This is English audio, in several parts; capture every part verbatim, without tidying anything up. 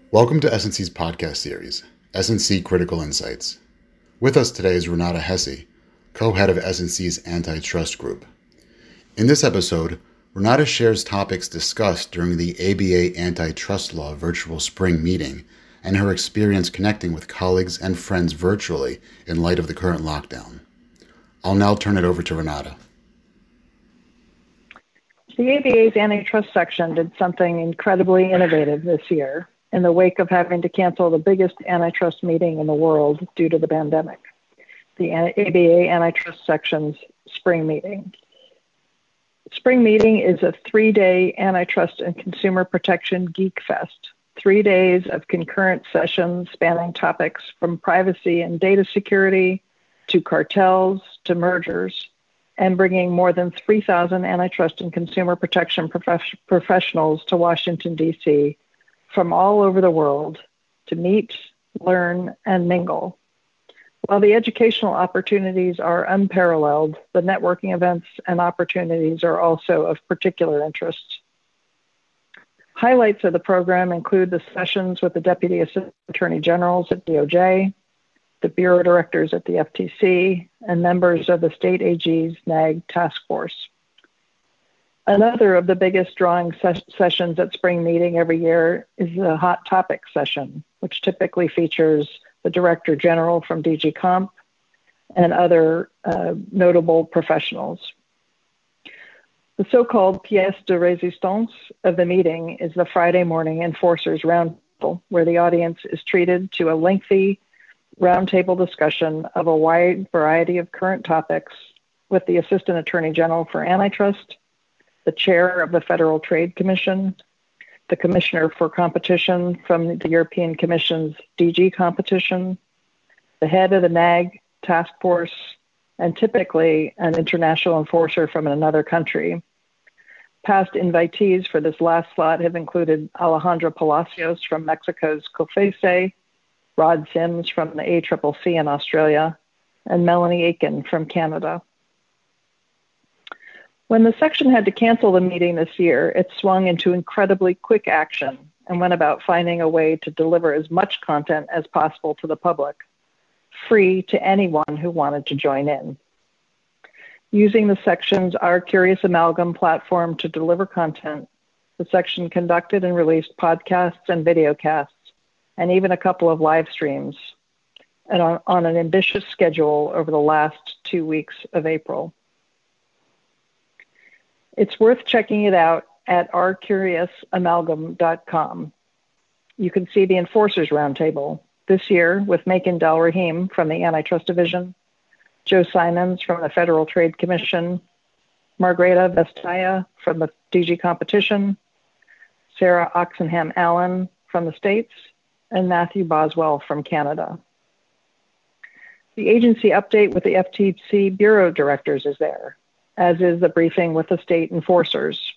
Welcome to S N C's podcast series, S N C Critical Insights. With us today is Renata Hesse, co-head of S N C's Antitrust Group. In this episode, Renata shares topics discussed during the A B A Antitrust Law virtual spring meeting and her experience connecting with colleagues and friends virtually in light of the current lockdown. I'll now turn it over to Renata. The A B A's antitrust section did something incredibly innovative this year in the wake of having to cancel the biggest antitrust meeting in the world due to the pandemic, the A B A Antitrust Section's spring meeting. Spring meeting is a three-day antitrust and consumer protection geek fest, three days of concurrent sessions spanning topics from privacy and data security to cartels to mergers, and bringing more than three thousand antitrust and consumer protection prof- professionals to Washington, D C from all over the world to meet, learn, and mingle. While the educational opportunities are unparalleled, the networking events and opportunities are also of particular interest. Highlights of the program include the sessions with the Deputy Assistant Attorney Generals at D O J, the Bureau Directors at the F T C, and members of the State A G's N A G Task Force. Another of the biggest drawing ses- sessions at spring meeting every year is the Hot Topic session, which typically features the Director General from D G Comp and other uh, notable professionals. The so-called pièce de résistance of the meeting is the Friday morning Enforcers Roundtable, where the audience is treated to a lengthy roundtable discussion of a wide variety of current topics with the Assistant Attorney General for Antitrust, the Chair of the Federal Trade Commission, the Commissioner for Competition from the European Commission's D G Competition, the head of the N A G Task Force, and typically an international enforcer from another country. Past invitees for this last slot have included Alejandro Palacios from Mexico's COFECE, Rod Sims from the A C C C in Australia, and Melanie Aiken from Canada. When the section had to cancel the meeting this year, it swung into incredibly quick action and went about finding a way to deliver as much content as possible to the public, free to anyone who wanted to join in. Using the section's Our Curious Amalgam platform to deliver content, the section conducted and released podcasts and videocasts, and even a couple of live streams, and on, on an ambitious schedule over the last two weeks of April. It's worth checking it out at our curious amalgam dot com. You can see the Enforcers Roundtable this year with Makin Del Rahim from the Antitrust Division, Joe Simons from the Federal Trade Commission, Margreta Vestaya from the D G Competition, Sarah Oxenham Allen from the States, and Matthew Boswell from Canada. The agency update with the F T C Bureau Directors is there, as is the briefing with the state enforcers.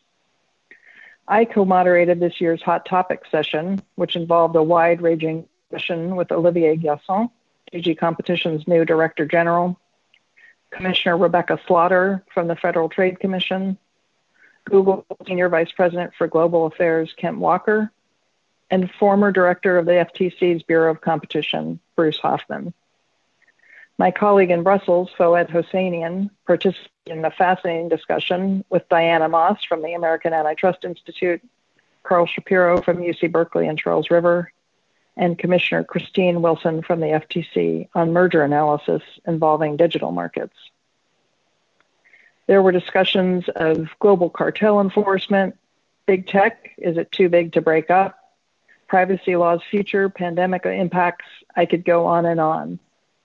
I co-moderated this year's Hot Topic session, which involved a wide-ranging session with Olivier Gasson, D G Competition's new Director General, Commissioner Rebecca Slaughter from the Federal Trade Commission, Google Senior Vice President for Global Affairs Kent Walker, and former Director of the F T C's Bureau of Competition, Bruce Hoffman. My colleague in Brussels, Fouad Hosseinian, participated in a fascinating discussion with Diana Moss from the American Antitrust Institute, Carl Shapiro from U C Berkeley and Charles River, and Commissioner Christine Wilson from the F T C on merger analysis involving digital markets. There were discussions of global cartel enforcement, big tech, is it too big to break up, privacy law's future, pandemic impacts, I could go on and on.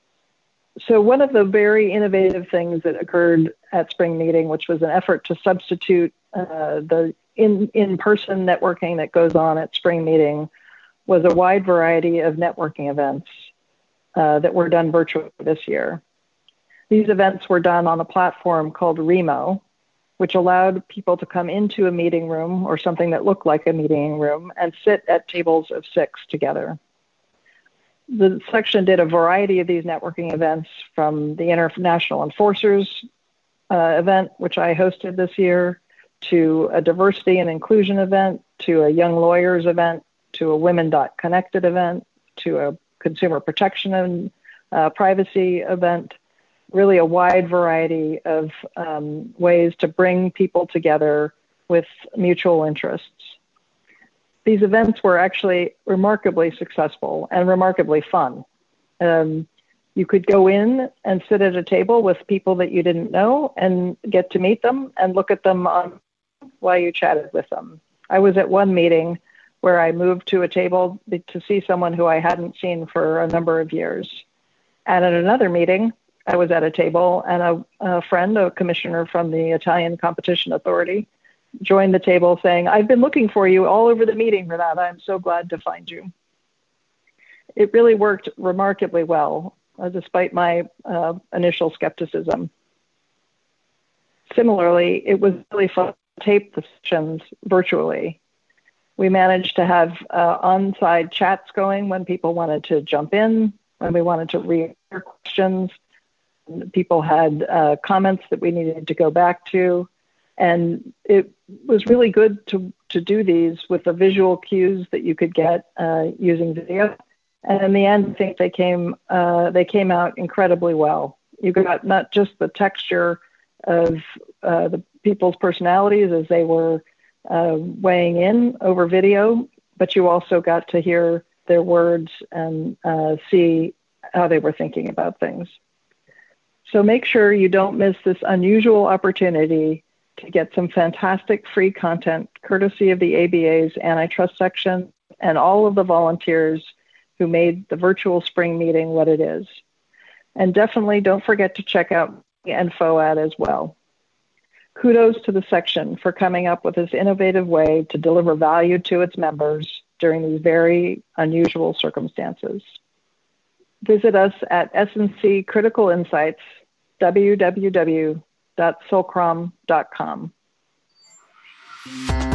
So one of the very innovative things that occurred at spring meeting, which was an effort to substitute uh, the in, in-person networking that goes on at spring meeting, was a wide variety of networking events uh, that were done virtually this year. These events were done on a platform called Remo, which allowed people to come into a meeting room or something that looked like a meeting room and sit at tables of six together. The section did a variety of these networking events, from the International Enforcers uh, event, which I hosted this year, to a diversity and inclusion event, to a young lawyers event, to a Women Connected event, to a consumer protection and uh, privacy event, really a wide variety of um, ways to bring people together with mutual interests. These events were actually remarkably successful and remarkably fun. Um, you could go in and sit at a table with people that you didn't know and get to meet them and look at them on while you chatted with them. I was at one meeting where I moved to a table to see someone who I hadn't seen for a number of years. And at another meeting, I was at a table and a, a friend, a commissioner from the Italian Competition Authority, joined the table saying, "I've been looking for you all over the meeting, Renata. I'm so glad to find you." It really worked remarkably well, uh, despite my uh, initial skepticism. Similarly, it was really fun to tape the sessions virtually. We managed to have uh, on-site chats going when people wanted to jump in, when we wanted to read their questions. People had uh, comments that we needed to go back to. And it was really good to, to do these with the visual cues that you could get uh, using video. And in the end, I think they came, uh, they came out incredibly well. You got not just the texture of uh, the people's personalities as they were uh, weighing in over video, but you also got to hear their words and uh, see how they were thinking about things. So make sure you don't miss this unusual opportunity to get some fantastic free content courtesy of the A B A's antitrust section and all of the volunteers who made the virtual spring meeting what it is. And definitely don't forget to check out the InfoAd as well. Kudos to the section for coming up with this innovative way to deliver value to its members during these very unusual circumstances. Visit us at S and C Critical Insights, w w w dot solcrom dot com.